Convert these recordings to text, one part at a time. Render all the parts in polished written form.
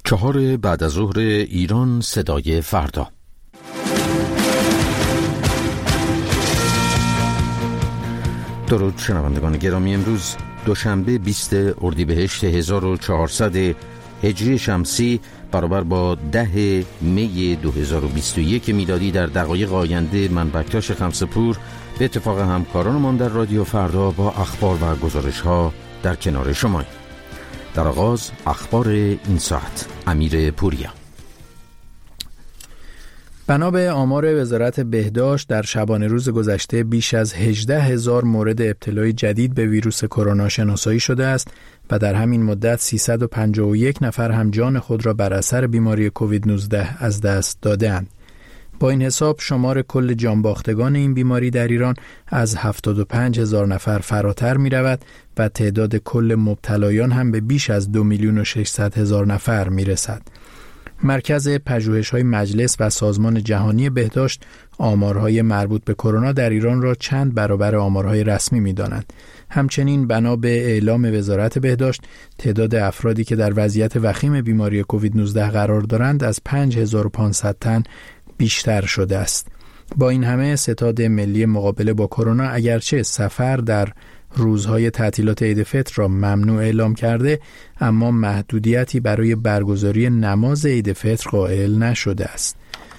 4 بعد از ظهر ایران، صدای فردا. درود شنوندگان گرامی، امروز دوشنبه 20 اردیبهشت 1400 هجری شمسی برابر با 10 می 2021 میلادی در دقایق آینده من بکتاش خمسه‌پور به اتفاق همکارانمان در رادیو فردا با اخبار و گزارش‌ها در کنار شما. در آغاز اخبار این ساعت. امیر پوریا. بنا به آمار وزارت بهداشت در شبانه روز گذشته بیش از 18,000 مورد ابتلای جدید به ویروس کرونا شناسایی شده است و در همین مدت 351 نفر هم جان خود را بر اثر بیماری کووید 19 از دست داده‌اند. با این حساب شمار کل جانباختگان این بیماری در ایران از 75,000 نفر فراتر می رود و تعداد کل مبتلایان هم به بیش از 2,600,000 نفر می رسد. مرکز پژوهش‌های مجلس و سازمان جهانی بهداشت آمارهای مربوط به کرونا در ایران را چند برابر آمارهای رسمی می‌دانند. همچنین بنا به اعلام وزارت بهداشت تعداد افرادی که در وضعیت وخیم بیماری کووید 19 قرار دارند از 5500 تن بیشتر شده است. با این همه ستاد ملی مقابله با کرونا اگرچه سفر در روزهای تعطیلات عید فطر را ممنوع اعلام کرده، اما محدودیتی برای برگزاری نماز عید فطر قائل نشده است.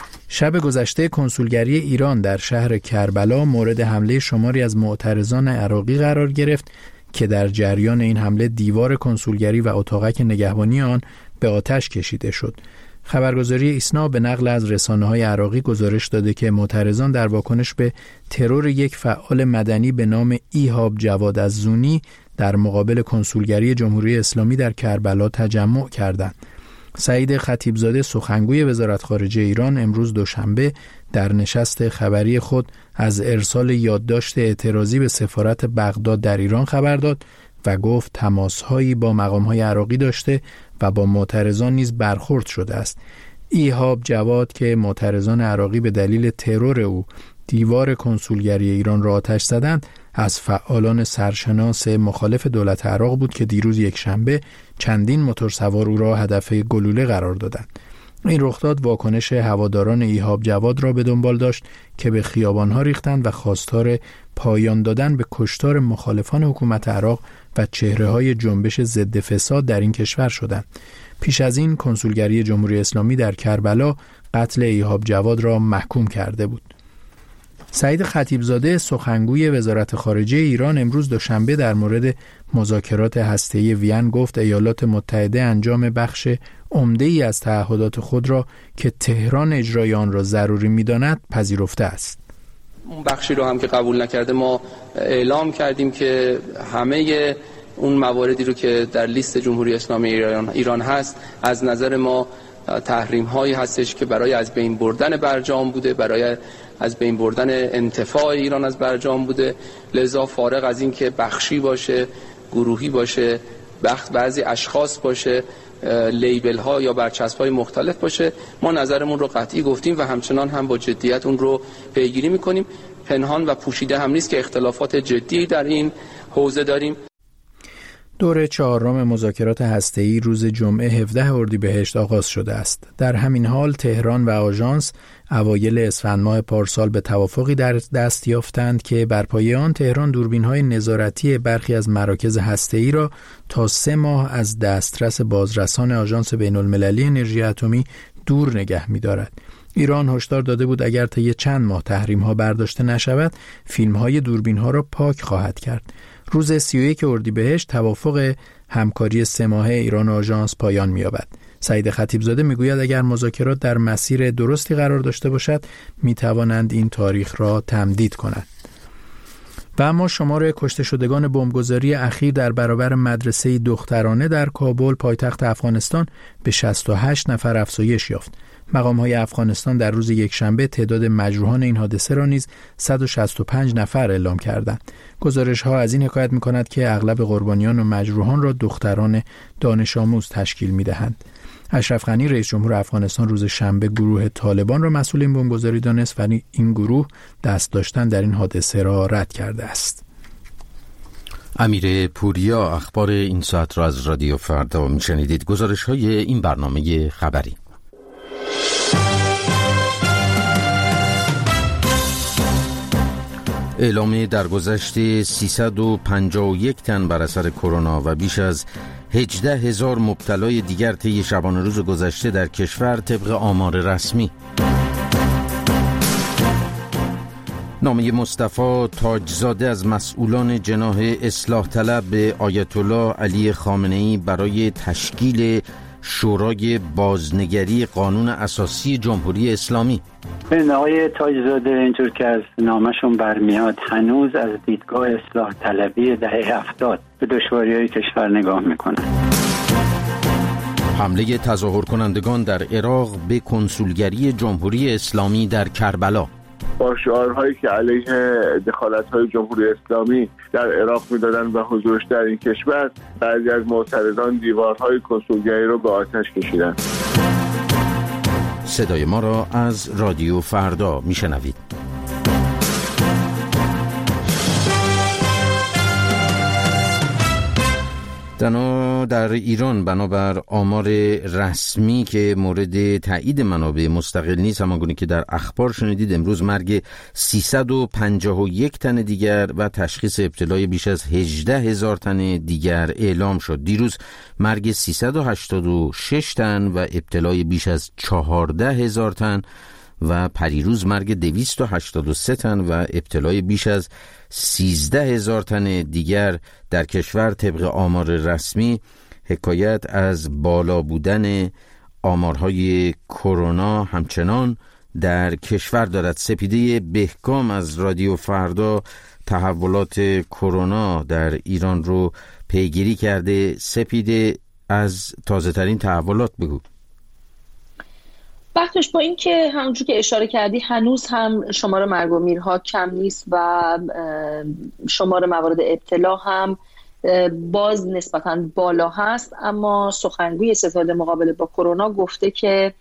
شب گذشته کنسولگری ایران در شهر کربلا مورد حمله شماری از معترضان عراقی قرار گرفت که در جریان این حمله دیوار کنسولگری و اتاقک نگهبانی آن به آتش کشیده شد. خبرگزاری ایسنا به نقل از رسانه‌های عراقی گزارش داده که معترضان در واکنش به ترور یک فعال مدنی به نام ایهاب جواد الزونی در مقابل کنسولگری جمهوری اسلامی در کربلا تجمع کردند. سعید خطیبزاده سخنگوی وزارت خارجه ایران امروز دوشنبه در نشست خبری خود از ارسال یادداشت اعتراضی به سفارت بغداد در ایران خبر داد و گفت تماس‌هایی با مقام‌های عراقی داشته و با معترضان نیز برخورد شده است. ایهاب جواد که معترضان عراقی به دلیل ترور او دیوار کنسولگری ایران را آتش زدند، از فعالان سرشناس مخالف دولت عراق بود که دیروز یکشنبه چندین موتورسوار او را هدف گلوله قرار دادند. این رخداد واکنش هواداران ایهاب جواد را به دنبال داشت که به خیابان‌ها ریختند و خواستار پایان دادن به کشتار مخالفان حکومت عراق و چهره‌های جنبش ضد فساد در این کشور شدند. پیش از این کنسولگری جمهوری اسلامی در کربلا قتل ایهاب جواد را محکوم کرده بود. سعید خطیبزاده سخنگوی وزارت خارجه ایران امروز دوشنبه در مورد مذاکرات هسته‌ای وین گفت ایالات متحده انجام بخش عمده‌ای از تعهدات خود را که تهران اجرای آن را ضروری می‌داند پذیرفته است. اون بخشی رو هم که قبول نکرده ما اعلام کردیم که همه اون مواردی رو که در لیست جمهوری اسلامی ایران هست از نظر ما تحریم هایی هستش که برای از بین بردن برجام بوده، برای از بین بردن انتفاع ایران از برجام بوده. لذا فارغ از این که بخشی باشه، گروهی باشه، بعضی اشخاص باشه، لیبل ها یا برچسب های مختلف باشه، ما نظرمون رو قطعی گفتیم و همچنان هم با جدیت اون رو پیگیری میکنیم. پنهان و پوشیده هم نیست که اختلافات جدی در این حوزه داریم. دور 4 مذاکرات هسته‌ای روز جمعه 17 اردیبهشت آغاز شده است. در همین حال تهران و آژانس اوایل اسفند ماه پارسال به توافقی در دست یافتند که بر پایه آن تهران دوربین‌های نظارتی برخی از مراکز هسته‌ای را تا 3 ماه از دسترس بازرسان آژانس بین‌المللی انرژی اتمی دور نگه می‌دارد. ایران هشدار داده بود اگر طی چند ماه تحریم‌ها برداشته نشود، فیلم‌های دوربین‌ها را پاک خواهد کرد. روز 31 اردیبهشت توافق همکاری 3 ماهه ایران و آژانس پایان می‌یابد. سعید خطیبزاده میگوید اگر مذاکرات در مسیر درستی قرار داشته باشد می‌توانند این تاریخ را تمدید کنند. و اما شمار کشته شدگان بمبگذاری اخیر در برابر مدرسه دخترانه در کابل پایتخت افغانستان به 68 نفر افزایش یافت. مقام‌های افغانستان در روز یکشنبه تعداد مجروحان این حادثه را نیز 165 نفر اعلام کردند. گزارش‌ها از این حکایت می‌کند که اغلب قربانیان و مجروحان را دختران دانش آموز تشکیل می‌دهند. اشرف غنی رئیس جمهور افغانستان روز شنبه گروه طالبان را مسئول این بمبگذاری دانست، ولی این گروه دست داشتن در این حادثه را رد کرده است. امیر پوریا اخبار این ساعت را از رادیو فردا میشنیدید. گزارش های این برنامه خبری. اعلام درگذشت 351 تن بر اثر کرونا و بیش از 18,000 مبتلای دیگر طی شبانه روز گذشته در کشور طبق آمار رسمی. نامه مصطفی تاجزاده از مسئولان جناح اصلاح طلب به آیت الله علی خامنه‌ای برای تشکیل شورای بازنگری قانون اساسی جمهوری اسلامی. این آقای تاجزاده اینطور که از نامشون برمیاد هنوز از دیدگاه اصلاح طلبی دهه 70 به دشواری‌های کشور نگاه میکنن. حمله تظاهر کنندگان در عراق به کنسولگری جمهوری اسلامی در کربلا. با شعارهایی که علیه دخالت‌های جمهوری اسلامی در عراق می‌دادن و حضورش در این کشور، بعضی از معترضان دیوارهای کنسولگری رو به آتش کشیدن. صدای ما را از رادیو فردا میشنوید. در ایران بنابر آمار رسمی که مورد تایید منابع مستقل نیست، همانگونه که در اخبار شنیدید، امروز مرگ 351 تن دیگر و تشخیص ابتلای بیش از 18,000 تن دیگر اعلام شد. دیروز مرگ 386 تن و ابتلای بیش از 14,000 تن و پریروز مرگ 283 تن و ابتلای بیش از 13,000 تن دیگر در کشور طبق آمار رسمی حکایت از بالا بودن آمارهای کرونا همچنان در کشور دارد. سپیده بهکام از رادیو فردا تحولات کرونا در ایران رو پیگیری کرده. سپیده، از تازه ترین تحولات بگو. بختش با این که همونجور که اشاره کردی هنوز هم شمار مرگ و میرها کم نیست و شمار موارد ابتلا هم باز نسبتاً بالا هست، اما سخنگوی ستاد مقابله با کرونا گفته که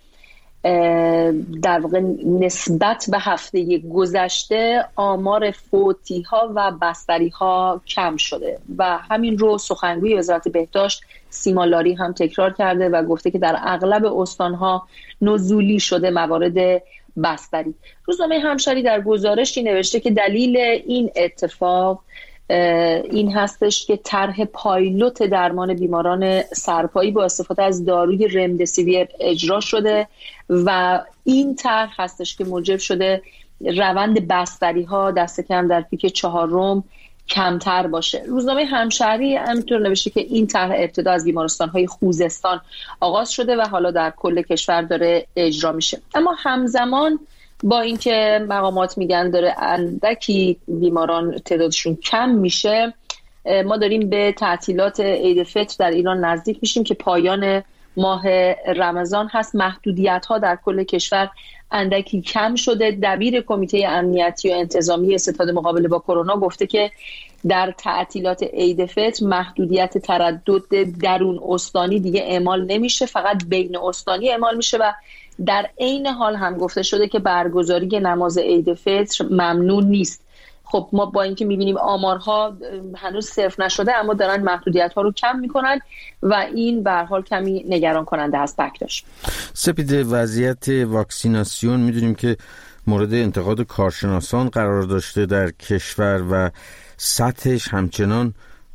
در واقع نسبت به هفته گذشته آمار فوتی ها و بستری ها کم شده و همین رو سخنگوی وزارت بهداشت سیما لاری هم تکرار کرده و گفته که در اغلب استانها نزولی شده موارد بستری. روزنامه همشهری در گزارشی نوشته که دلیل این اتفاق این هستش که طرح پایلوت درمان بیماران سرپایی با استفاده از داروی رمدسیویر اجرا شده و این طرح هستش که موجب شده روند بستری ها دست کم در پیک 4 کمتر باشه. روزنامه همشهری همینطور نوشته که این طرح ابتدا از بیمارستان های خوزستان آغاز شده و حالا در کل کشور داره اجرا میشه. اما همزمان با اینکه مقامات میگن داره اندکی بیماران تعدادشون کم میشه، ما داریم به تعطیلات عید فطر در ایران نزدیک میشیم که پایان ماه رمضان هست. محدودیت ها در کل کشور اندکی کم شده. دبیر کمیته امنیتی و انتظامی ستاد مقابله با کرونا گفته که در تعطیلات عید فطر محدودیت تردد درون استانی دیگه اعمال نمیشه، فقط بین استانی اعمال میشه و در عین حال هم گفته شده که برگزاری نماز عید فطر ممنوع نیست. خب ما با اینکه میبینیم آمارها هنوز صفر نشده اما دارن محدودیت ها رو کم میکنن و این به هر حال کمی نگران کننده است. بکداش سپیده، وضعیت واکسیناسیون میدونیم که مورد انتقاد کارشناسان قرار داشته در کشور و سطحش همچنان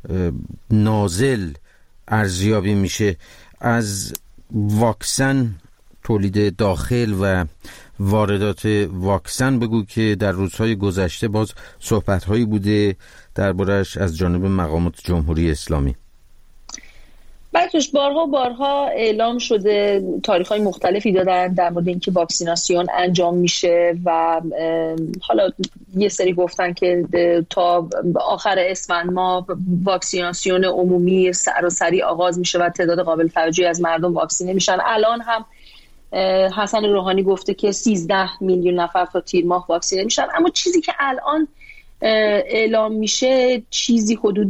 نازل ارزیابی میشه. از واکسن، تولید داخل و واردات واکسن بگو که در روزهای گذشته باز صحبت‌هایی بوده درباره‌اش از جانب مقامات جمهوری اسلامی. بلکهش بارها اعلام شده، تاریخ‌های مختلفی دادن در مورد اینکه واکسیناسیون انجام میشه و حالا یه سری گفتن که تا آخر اسفند ماه واکسیناسیون عمومی سراسری آغاز میشه و تعداد قابل توجهی از مردم واکسینه میشن. الان هم حسن روحانی گفته که 13 میلیون نفر تا تیر ماه واکسینه میشن، اما چیزی که الان اعلام میشه چیزی حدود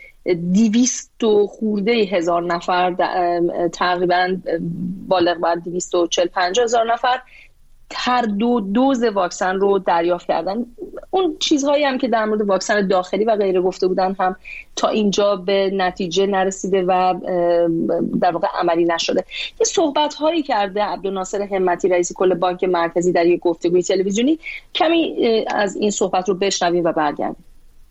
200 خورده هزار نفر، تقریبا بالغ بر 240-50 هزار نفر هر دو دوز واکسن رو دریافت کردن. اون چیزهایی هم که در مورد واکسن داخلی و غیره گفته بودن هم تا اینجا به نتیجه نرسیده و در واقع عملی نشده. یه صحبت‌هایی کرده عبدالناصر همتی رئیس کل بانک مرکزی در یک گفتگوی تلویزیونی. کمی از این صحبت رو بشنویم و برگردیم.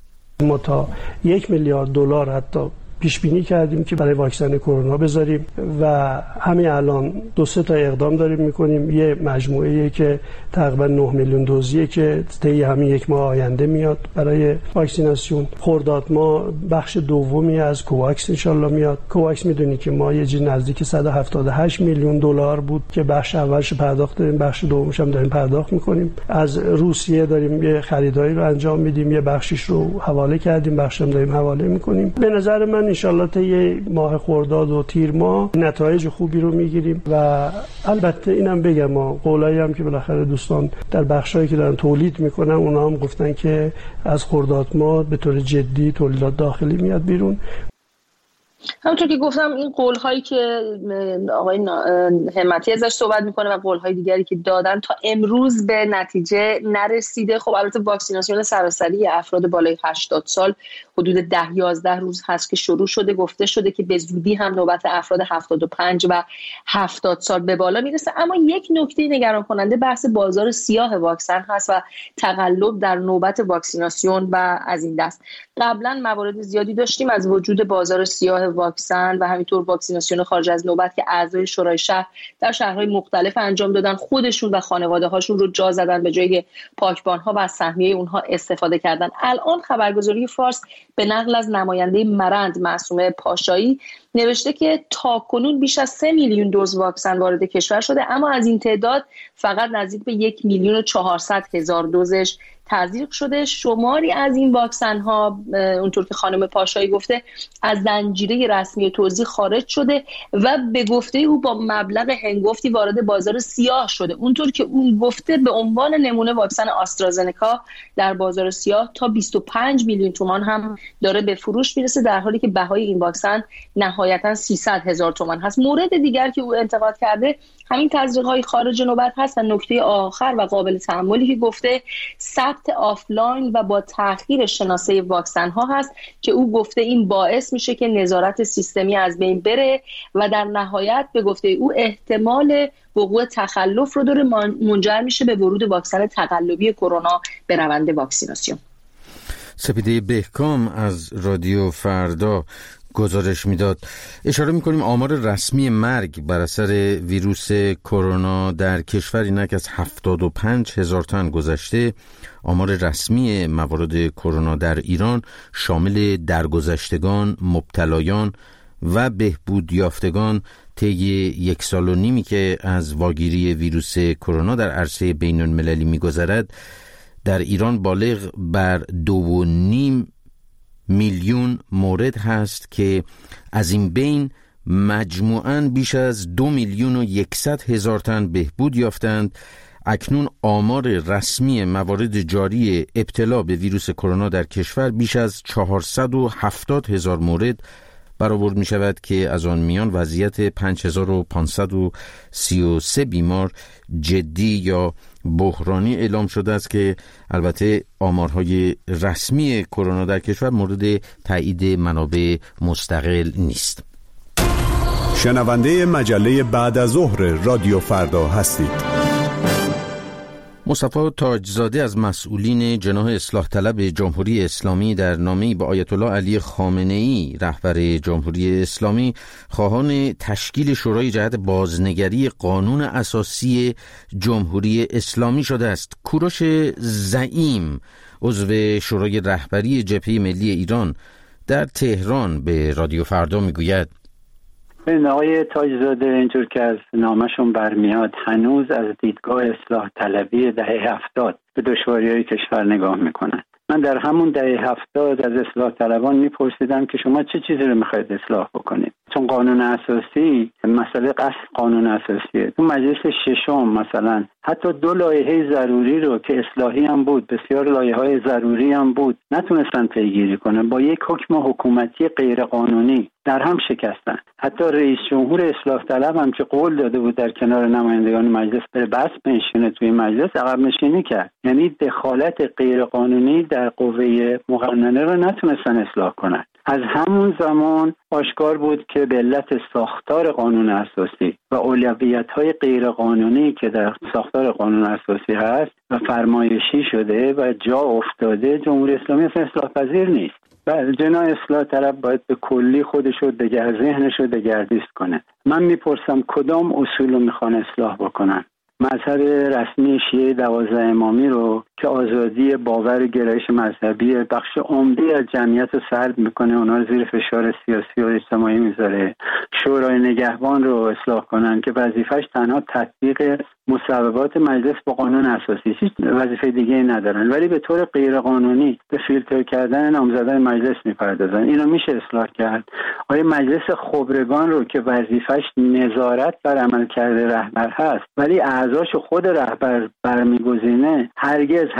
ما تا 1 میلیارد دلار حتی پیش بینی کردیم که برای واکسن کرونا بذاریم و همین الان 2-3 تا اقدام داریم میکنیم. یه مجموعه‌ای که تقریبا 9 میلیون دوزیه که طی همین 1 ماه آینده میاد برای واکسیناسیون. خرداد ما بخش دومی از کوواکس انشالله میاد. کوواکس میدونی که ما یه چیز نزدیک 178 میلیون دلار بود که بخش اولش پرداخت داریم، بخش دومش هم داریم پرداخت میکنیم. از روسیه داریم یه خریدایی رو انجام میدیم، یه بخشش رو حواله کردیم، بخشش هم داریم حواله میکنیم. به نظر من انشالله تا یه ماه خرداد و تیر ماه نتایج خوبی رو میگیریم و البته اینم بگم ما قولایی هم که بالاخره دوستان در بخشایی که دارن تولید میکنن اونا هم گفتن که از خرداد ماه به طور جدی تولیدات داخلی میاد بیرون. همونطور که گفتم این قول‌هایی که آقای همتی ازش صحبت میکنه و قول‌های دیگری که دادن تا امروز به نتیجه نرسیده. خب البته واکسیناسیون سراسری افراد بالای 80 سال حدود 10-11 روز هست که شروع شده. گفته شده که به زودی هم نوبت افراد 75 و 70 سال به بالا میرسه. اما یک نکته نگران کننده بحث بازار سیاه واکسن هست و تقلب در نوبت واکسیناسیون و از این دست. قبلا موارد زیادی داشتیم از وجود بازار سیاه واکسن و همینطور واکسیناسیون خارج از نوبت که اعضای شورای شهر در شهرهای مختلف انجام دادن، خودشون و خانواده هاشون رو جا زدن به جای پاکبان ها و از سهمیه اونها استفاده کردن. الان خبرگزاری فارس به نقل از نماینده مرند معصومه پاشایی نوشته که تاکنون بیش از 3 میلیون دوز واکسن وارد کشور شده، اما از این تعداد فقط نزدیک به 1,400,000 دوزش تزریق شده. شماری از این واکسن ها اونطور که خانم پاشایی گفته از زنجیره رسمی توزیع خارج شده و به گفته او با مبلغ هنگفتی وارد بازار سیاه شده. اونطور که اون گفته به عنوان نمونه واکسن آسترازنکا در بازار سیاه تا 25 میلیون تومان هم داره به فروش میرسه، در حالی که بهای این واکسن نهایتا 300,000 تومان هست. مورد دیگر که او انتقاد کرده همین تزریق‌های خارج نوبت هست و نکته آخر و قابل تأملی که گفته ثبت آفلاین و با تأخیر شناسه واکسن ها هست که او گفته این باعث میشه که نظارت سیستمی از بین بره و در نهایت به گفته او احتمال وقوع تخلف رو داره، منجر میشه به ورود واکسن تقلبی کرونا به روند واکسیناسیون. سپیده بهکام از رادیو فردا گزارش میداد. اشاره میکنیم آمار رسمی مرگ بر اثر ویروس کرونا در کشور اینک از 75,000 تن گذشته. آمار رسمی موارد کرونا در ایران شامل درگذشتگان، مبتلایان و بهبود یافتگان طی 1.5 سال که از واگیری ویروس کرونا در عرصه بین المللی میگذرد در ایران بالغ بر 2.5 میلیون مورد هست که از این بین مجموعاً بیش از 2,100,000 تن بهبود یافتند. اکنون آمار رسمی موارد جاری ابتلا به ویروس کرونا در کشور بیش از 470,000 مورد برآورد می شود که از آن میان وضعیت 5,533 بیمار جدی یا بحرانی اعلام شده است که البته آمارهای رسمی کرونا در کشور مورد تایید منابع مستقل نیست. شنونده مجله بعد از ظهر رادیو فردا هستید. مصطفی تاجزاده از مسئولین جناح اصلاح طلب جمهوری اسلامی در نامه‌ای به آیت الله علی خامنه‌ای رهبر جمهوری اسلامی خواهان تشکیل شورای جهت بازنگری قانون اساسی جمهوری اسلامی شده است. کوروش زعیم عضو شورای رهبری جبهه ملی ایران در تهران به رادیو فردا میگوید آقای تاجزاده اینجور که از نامشون برمیاد هنوز از دیدگاه اصلاح طلبی دهه 70 به دشواری‌های کشور نگاه میکنن. من در همون دهه 70 از اصلاح طلبان میپرسیدم که شما چه چیزی رو میخواید اصلاح بکنید؟ چون قانون اساسی مسئله قصد قانون اساسیه. تو مجلس ششم مثلا حتی 2 لایحه ضروری رو که اصلاحی هم بود، بسیار لایحه‌های ضروری هم بود، نتونستن پیگیری کنن. با یک حکم حکومتی غیرقانونی در هم شکستن. حتی رئیس جمهور اصلاح طلب هم که قول داده بود در کنار نمایندگان مجلس بره بس بنشینه توی مجلس، عقب نشینی کرد. یعنی دخالت غیرقانونی در قوه مقننه رو نتونستن اصلاح کنن. از همون زمان آشکار بود که به علت ساختار قانون اساسی و اولویت‌های غیرقانونی که در ساختار قانون اساسی هست و فرمایشی شده و جا افتاده، جمهوری اسلامی اصلاح پذیر نیست. و جناح اصلاح طلب باید به کلی خودش رو ذهنش رو دگردیست کنه. من میپرسم کدام اصول رو میخوان اصلاح بکنن؟ مذهب رسمی شیعه 12 امامی رو که آزادی باور گرایش مذهبی بخش عمده از جمعیت رو سلب میکنه، اونا رو زیر فشار سیاسی و اجتماعی میذاره. شورای نگهبان رو اصلاح کنن که وظیفش تنها تطبیق مصوبات مجلس با قانون اساسی، هیچ وظیفه دیگه ندارن، ولی به طور غیر قانونی به فیلتر کردن نامزدای مجلس میپردازن. اینو میشه اصلاح کرد. آیا مجلس خبرگان رو که وظیفش نظارت بر عملکرد رهبر هست ولی اعضاشو خود رهبر برمیگزینه، هرگز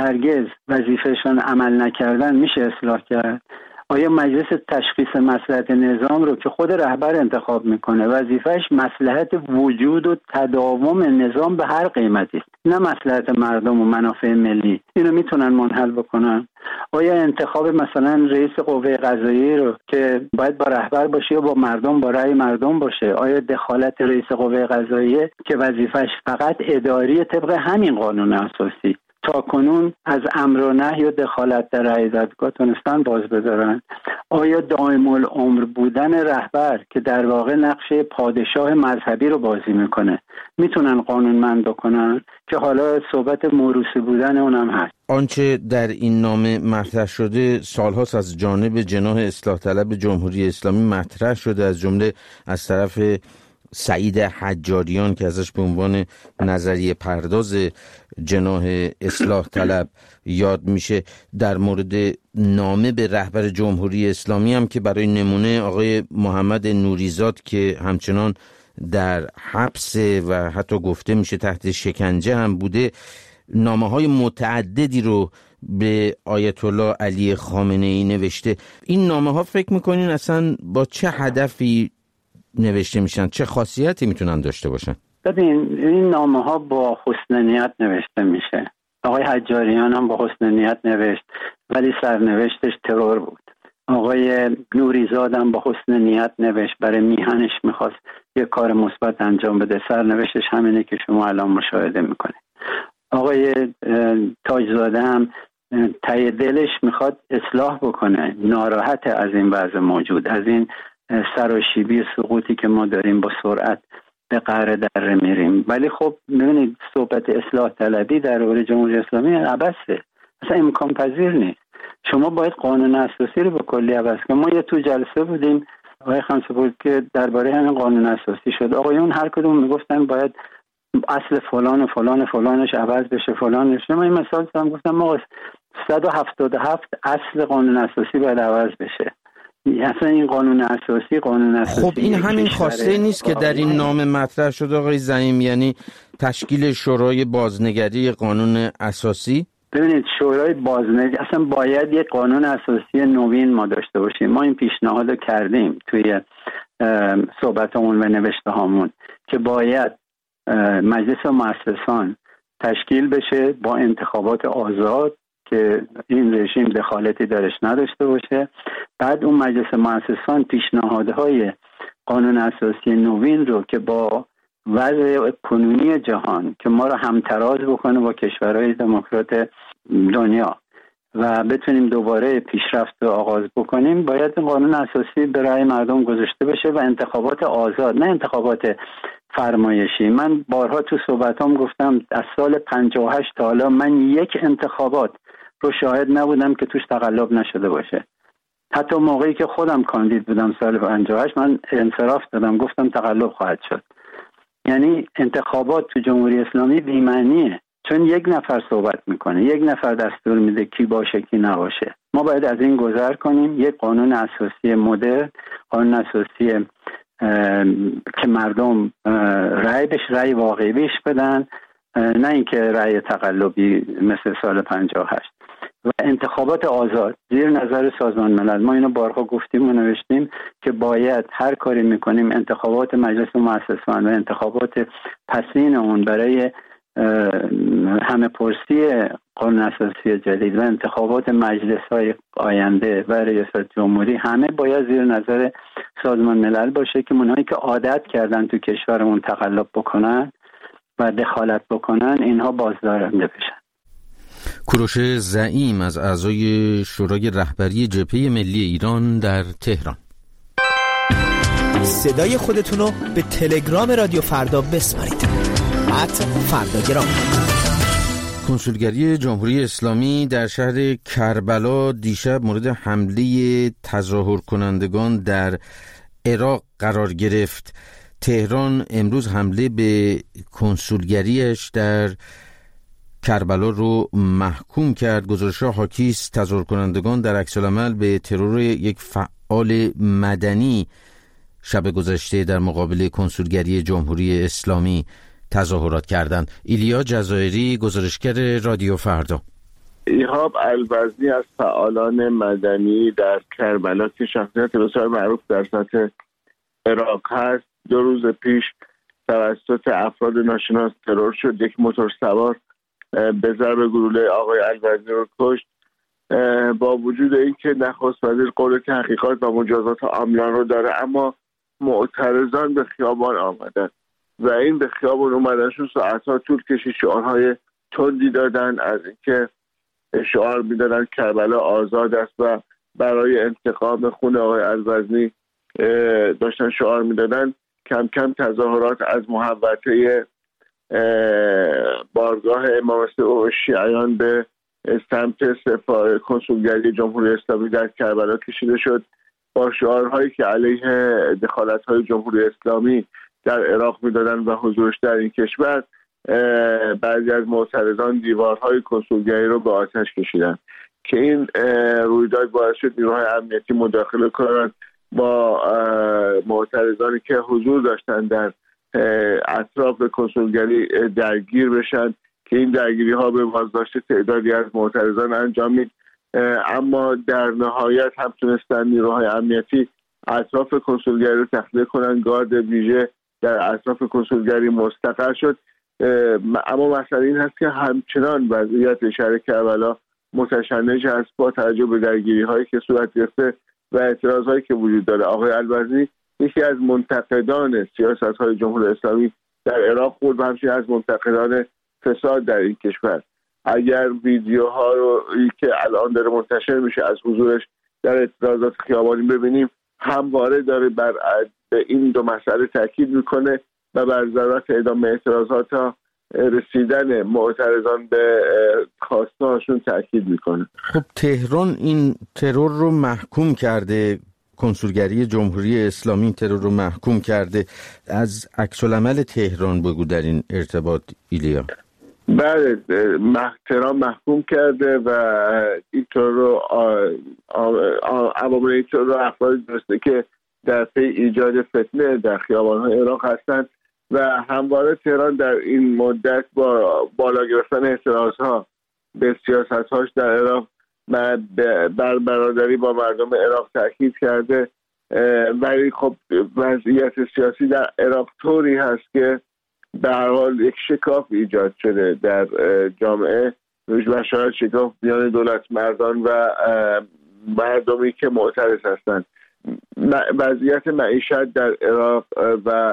وظیفهشون عمل نکردن، میشه اصلاح کرد؟ آیا مجلس تشخیص مصلحت نظام رو که خود رهبر انتخاب میکنه وظیفش مصلحت وجود و تداوم نظام به هر قیمتی، نه مصلحت مردم و منافع ملی، اینو میتونن منحل بکنن؟ آیا انتخاب مثلا رئیس قوه قضاییه رو که باید با رهبر باشه یا با مردم، با رأی مردم باشه، آیا دخالت رئیس قوه قضاییه که وظیفش فقط اداری طبق همین قانون اساسی تا کنون از امر و نهی و دخالت در رأی دادگاه تونستن باز بدارن؟ آیا دائم العمر بودن رهبر که در واقع نقش پادشاه مذهبی رو بازی میکنه میتونن قانونمند بکنن که حالا صحبت موروثی بودن اونم هست؟ آنچه در این نامه مطرح شده سالهاست از جانب جناح اصلاح طلب جمهوری اسلامی مطرح شده، از جمله از طرف سعید حجاریان که ازش به عنوان نظریه پرداز جناح اصلاح طلب یاد میشه. در مورد نامه به رهبر جمهوری اسلامی هم که برای نمونه آقای محمد نوریزاد که همچنان در حبس و حتی گفته میشه تحت شکنجه هم بوده، نامه‌های متعددی رو به آیت الله علی خامنه‌ای نوشته. این نامه‌ها فکر میکنین اصلا با چه هدفی نوشته میشن؟ چه خاصیتی میتونن داشته باشن؟ ببین، این نامه‌ها با حسن نیت نوشته میشه. آقای حجاریان هم با حسن نیت نوشت ولی سرنوشتش ترور بود. آقای نوریزاد هم با حسن نیت نوشت، برای میهنش میخواست یک کار مثبت انجام بده، سرنوشتش همینه که شما الان مشاهده میکنید. آقای تاجزاده هم ته دلش میخواد اصلاح بکنه، ناراحت از این وضع موجود، از این سراشیبی سقوطی که ما داریم، با سرعت به قعر دره میریم. ولی خب ببینید صحبت اصلاح طلبی در دوره جمهوری اسلامی عبثه، اصلا امکان پذیر نیست. شما باید قانون اساسی رو به کلی عوض کنید. ما یه تو جلسه بودیم آقای خمسه‌پور که درباره همین قانون اساسی شد، آقایون هر کدوم میگفتن باید اصل فلان و فلان و فلانش عوض بشه، فلانش. من این مثال زدم، گفتم ما 177 اصل قانون اساسی باید عوض بشه. اصلا این قانون اساسی خب این همین خواسته نیست که در این نامه مطرح شد آقای زعیم، یعنی تشکیل شورای بازنگری قانون اساسی؟ ببینید شورای بازنگری اصلا باید یک قانون اساسی نوین ما داشته باشیم. ما این پیشنهاد رو کردیم توی صحبتمون و نوشته هامون که باید مجلس مؤسسان تشکیل بشه با انتخابات آزاد که این رژیم دخالتی درش نداشته باشه. بعد اون مجلس مؤسسان پیشنهادهای قانون اساسی نوین رو که با وضع کنونی جهان که ما رو همتراز بکنه با کشورهای دموکرات دنیا و بتونیم دوباره پیشرفت رو آغاز بکنیم، باید قانون اساسی به رأی مردم گذاشته بشه و انتخابات آزاد، نه انتخابات فرمایشی. من بارها تو صحبتام گفتم از سال 58 تا حالا من یک انتخابات رو شاهد نبودم که توش تقلب نشده باشه. حتی موقعی که خودم کاندید بودم سال 58 من انصراف دادم، گفتم تقلب خواهد شد. یعنی انتخابات تو جمهوری اسلامی بی‌معنیه، چون یک نفر صحبت میکنه، یک نفر دستور میده کی باشه کی نباشه. ما باید از این گذر کنیم، یک قانون اساسی مدرن، قانون اساسی که مردم رأی واقعی بهش بدن نه اینکه رأی تقلبی مثل سال 58. و انتخابات آزاد زیر نظر سازمان ملل. ما اینو بارها گفتیم و نوشتیم که باید هر کاری میکنیم انتخابات مجلس مؤسسان و انتخابات پسین اون برای همه پرسی قانون اساسی جدید و انتخابات مجلس های آینده و ریاست جمهوری همه باید زیر نظر سازمان ملل باشه که اونایی که عادت کردن تو کشورمون تقلب بکنن و دخالت بکنن اینها بازدارنده بشن. کوروش زعیم از اعضای شورای رهبری جبهه ملی ایران در تهران. صدای خودتونو به تلگرام رادیو فردا بسپارید. @فرداگرام. کنسولگری جمهوری اسلامی در شهر کربلا دیشب مورد حمله تظاهر کنندگان در عراق قرار گرفت. تهران امروز حمله به کنسولگریش در کربلا رو محکوم کرد. گزارش‌ها حاکی است تظاهر کنندگان در عکس‌العمل به ترور یک فعال مدنی شب گذشته در مقابل کنسولگری جمهوری اسلامی تظاهرات کردند. ایلیا جزایری، گزارشگر رادیو فردا. ایهاب الوزنی از فعالان مدنی در کربلا که شخصیت بسیار معروف در سطح عراق هست 2 روز پیش توسط افراد ناشناس ترور شد. یک موتور سوار به ضرب گلوله آقای الوزنی رو کشت. با وجود اینکه نخست وزیر قول تحقیقات و مجازات عاملان رو داره، اما معترضان به خیابان آمدن و این به خیابان اومدنشون ساعتها طول کشید. شعارهای تندی دادن، از اینکه شعار میدادن کربلا آزاد است و برای انتقام خون آقای الوزنی داشتن شعار میدادن. کم کم تظاهرات از محوطه بارگاه امام شیعیان به سمت کنسولگری جمهوری اسلامی در کربلا کشیده شد با شعارهایی که علیه دخالت‌های جمهوری اسلامی در عراق میدادن و حضورش در این کشور. بعضی از معترضان دیوارهای کنسولگری رو به آتش کشیدن که این رویداد باعث شد نیروهای امنیتی مداخله کنند با معترضانی که حضور داشتن در اطراف کنسولگری درگیر بشن که این درگیری ها به بازداشت تعدادی از معترضان انجامید. اما در نهایت هم تونستن نیروهای امنیتی اطراف کنسولگری رو تخلیه کنن. گارد ویژه در اطراف کنسولگری مستقر شد. اما مسئله این هست که همچنان وضعیت شهر کربلا متشنج هست با توجه به درگیری هایی که صورت گرفته و اعتراض هایی که وجود داره. آقای الوزنی یکی از منتقدان سیاست های جمهوری اسلامی در عراق بود و همچنین از منتقدان فساد در این کشور. اگر ویدیوها رو که الان داره منتشر میشه از حضورش در اعتراضات خیابانی ببینیم، همواره داره بر این دو مسئله تاکید میکنه و بر ضرورت ادامه اعتراضات تا رسیدن معترضان به خواستهاشون تاکید میکنه. خب تهران این ترور رو محکوم کرده، کنسولگری جمهوری اسلامی این ترور رو محکوم کرده. از عکس‌العمل تهران بگو در این ارتباط ایلیا. بله، تهران محکوم کرده و این ترور رو عوامل این ترور رو افرادی درسته که در پی ایجاد فتنه در خیابان‌های عراق هستند و همواره تهران در این مدت با بالا گرفتن اعتراضها به سیاست‌هاش در عراق و بر برادری با مردم عراق تاکید کرده. ولی خب وضعیت سیاسی در عراق طوری هست که به هر حال یک شکاف ایجاد شده در جامعه و شاید شکاف میان دولت مردان و مردمی که معترض هستند. وضعیت معیشت در عراق و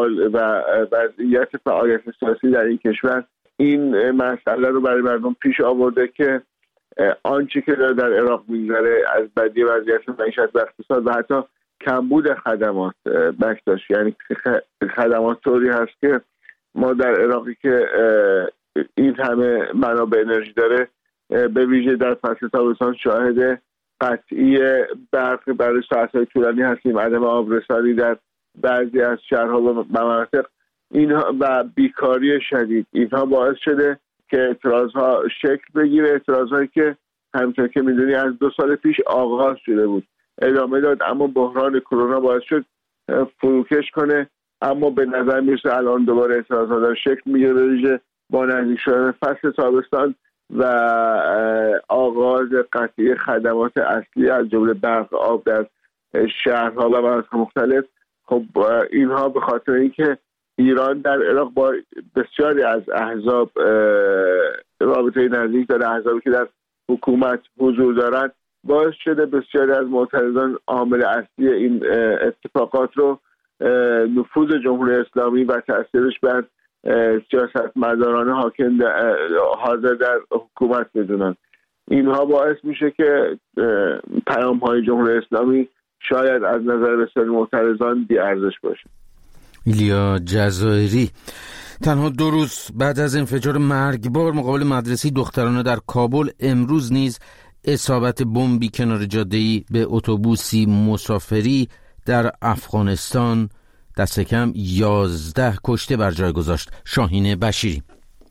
وضعیت فعالیت سیاسی در این کشور این مسئله رو برای مردم پیش آورده که آنچه که در عراق می‌گذره از بدی وضعیت معیشت و اقتصاد و حتی کمبود خدمات بک داشت. یعنی خدمات طوری هست که ما در عراقی که این همه منابع انرژی داره به ویژه در فصل تابستان شاهد قطعی برق برای ساعت‌های طولانی هستیم، عدم آبرسانی در بعضی از شهرها و مناطق اینها و بیکاری شدید. اینها باعث شده که اعتراضها شکل بگیره، اعتراضهایی که همونطور که میدونی از 2 سال پیش آغاز شده بود ادامه داد، اما بحران کرونا باعث شد فروکش کنه. اما به نظر میرسه الان دوباره اعتراضات داره شکل میگیره، با نزدیک شدن فصل تابستان و آغاز قطعی خدمات اصلی از جمله برق، آب در شهرها و مناطق مختلف، خب اینها به خاطر اینکه ایران در عراق با بسیاری از احزاب رابطه نزدیک داره، احزابی که در حکومت حضور دارند، باعث شده بسیاری از معترضان عامل اصلی این اتفاقات رو نفوذ جمهوری اسلامی و تأثیرش بر سیاستمداران حاضر در حکومت میدونن. اینها باعث میشه که پیام‌های جمهوری اسلامی شاید از نظر بسیاری معترضان بی‌ارزش باشه. ایلیا جزایری. تنها 2 روز بعد از انفجار مرگبار مقابل مدرسه دخترانه در کابل، امروز نیز اصابت بمبی کنار جاده‌ای به اتوبوسی مسافری در افغانستان دست کم 11 کشته بر جای گذاشت. شاهین بشیری.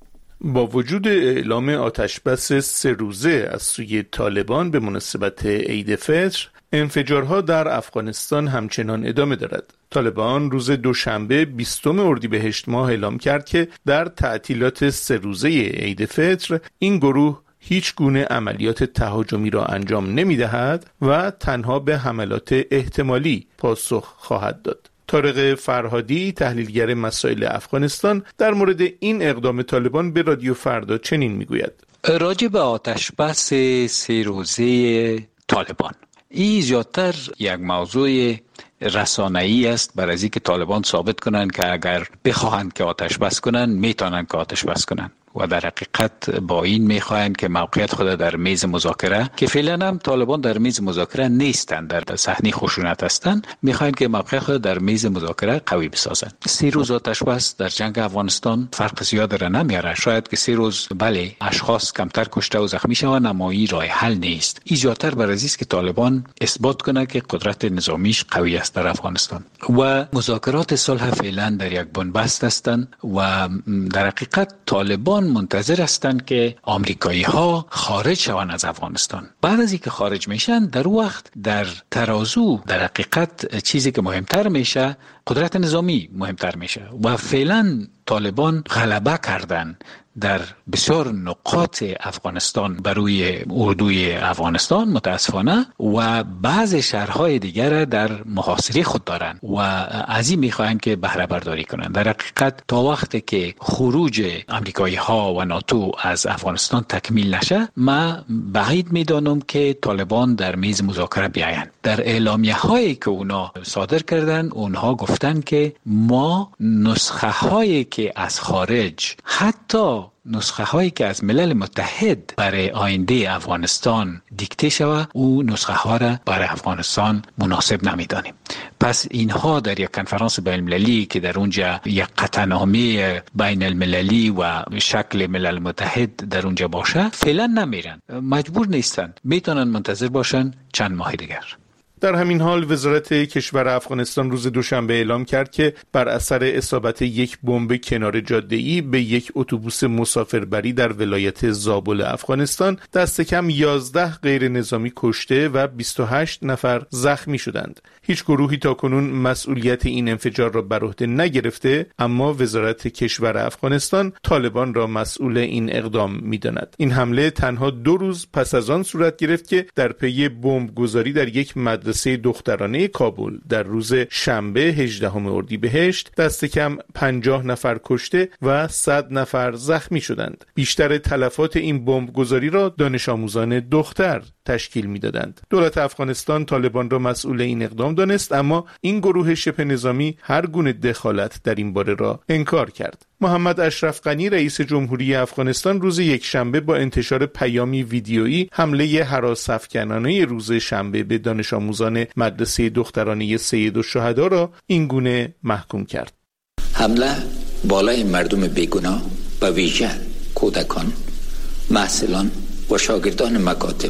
با وجود اعلام آتشبس 3 روزه از سوی طالبان به مناسبت عید فطر، انفجارها در افغانستان همچنان ادامه دارد. طالبان روز دوشنبه 20 اردیبهشت ماه اعلام کرد که در تعطیلات 3 روزه عید فطر این گروه هیچ گونه عملیات تهاجمی را انجام نمی‌دهد و تنها به حملات احتمالی پاسخ خواهد داد. طارق فرهادی، تحلیلگر مسائل افغانستان، در مورد این اقدام طالبان به رادیو فردا چنین میگوید: راجع به آتشبس 3 روزه طالبان، این زیادتر یک موضوع رسانه‌ای است برای از اینکه طالبان ثابت کنند که اگر بخواهند که آتش بس کنند میتونند که آتش بس کنند و در حقیقت با این میخواهند که موقعیت خود در میز مذاکره، که فعلا هم طالبان در میز مذاکره نیستند، در صحنه خشونت هستند، میخواهند که موقعیت خود در میز مذاکره قوی بسازند. 3 روز آتش بس در جنگ افغانستان فرق زیاد را نمیاره. شاید که 3 روز بله اشخاص کمتر کشته و زخمی شوند، اما این راه حل نیست. ایجادتر برای است که طالبان اثبات کنه که قدرت نظامیش قوی است در افغانستان و مذاکرات صلح فعلا در یک بنبست هستند و در حقیقت طالبان منتظر هستند که آمریکایی ها خارج شوند از افغانستان. بعد از اینکه خارج میشن، در وقت در ترازو در حقیقت چیزی که مهمتر میشه قدرت نظامی مهمتر میشه و فعلا طالبان غلبه کردن در بسیار نقاط افغانستان بروی اردوی افغانستان متاسفانه و بعض شهرهای دیگر در محاصره خود دارند و از این میخواهند که بهره برداری کنند. در حقیقت تا وقتی که خروج امریکایی ها و ناتو از افغانستان تکمیل نشه، من بعید میدانم که طالبان در میز مذاکره بیایند. در اعلامیه هایی که اونا صادر کردن، اونها گفتن که ما نسخه هایی که از خارج، حتی نسخه هایی که از ملل متحد برای آینده افغانستان دیکته شود، او نسخه ها را برای افغانستان مناسب نمیدانیم. پس اینها در یک کنفرانس بین المللی که در اونجا یک قطعنامه بین المللی و شکل ملل متحد در اونجا باشه، فعلا نمیرن، مجبور نیستن، میتونن منتظر باشن چند ماه دیگر. در همین حال وزارت کشور افغانستان روز دوشنبه اعلام کرد که بر اثر اصابت یک بمب کنار جاده‌ای به یک اتوبوس مسافربری در ولایت زابل افغانستان دست کم 11 غیر نظامی کشته و 28 نفر زخمی شدند. هیچ گروهی تاکنون مسئولیت این انفجار را بر عهده نگرفته، اما وزارت کشور افغانستان طالبان را مسئول این اقدام می‌داند. این حمله تنها 2 روز پس از آن صورت گرفت که در پی بمبگذاری در یک مدرسه دخترانه کابل در روز شنبه 18 اردیبهشت دست کم 50 نفر کشته و 100 نفر زخمی شدند. بیشتر تلفات این بمبگذاری را دانش آموزان دختر تشکیل می‌دادند. دولت افغانستان طالبان را مسئول این اقدام دانست، اما این گروه شبه نظامی هر گونه دخالت در این باره را انکار کرد. محمد اشرف غنی رئیس جمهوری افغانستان روز یکشنبه با انتشار پیامی ویدیویی حمله هراس‌افکنانه روز شنبه به دانش آموزان مدرسه دخترانه سید الشهدا را این گونه محکوم کرد. حمله بالای مردم بیگناه و ویژه کودکان، محصلان و شاگردان مکاتب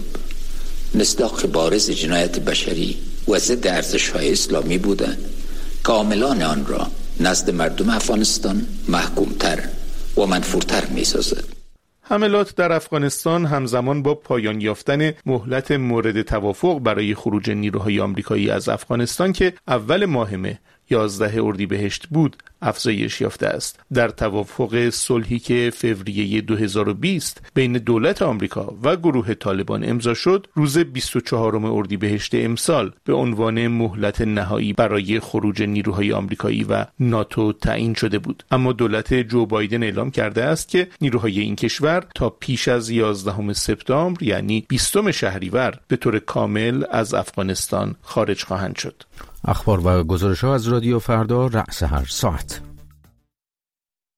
مصداق بارز جنایت بشری و ضد ارزش‌های اسلامی بوده که عاملان آن را نزد مردم افغانستان محکومتر و منفورتر می‌سازد. حملات در افغانستان همزمان با پایان یافتن مهلت مورد توافق برای خروج نیروهای آمریکایی از افغانستان که اول ماه مه 11 اردیبهشت بود افزایش یافته است. در توافق صلحی که فوریه 2020 بین دولت آمریکا و گروه طالبان امضا شد، روز 24 اردیبهشت امسال به عنوان مهلت نهایی برای خروج نیروهای آمریکایی و ناتو تعیین شده بود. اما دولت جو بایدن اعلام کرده است که نیروهای این کشور تا پیش از 11 سپتامبر یعنی 20 شهریور به طور کامل از افغانستان خارج خواهند شد. اخبار و گزارش‌ها از رادیو فردا رأس هر ساعت.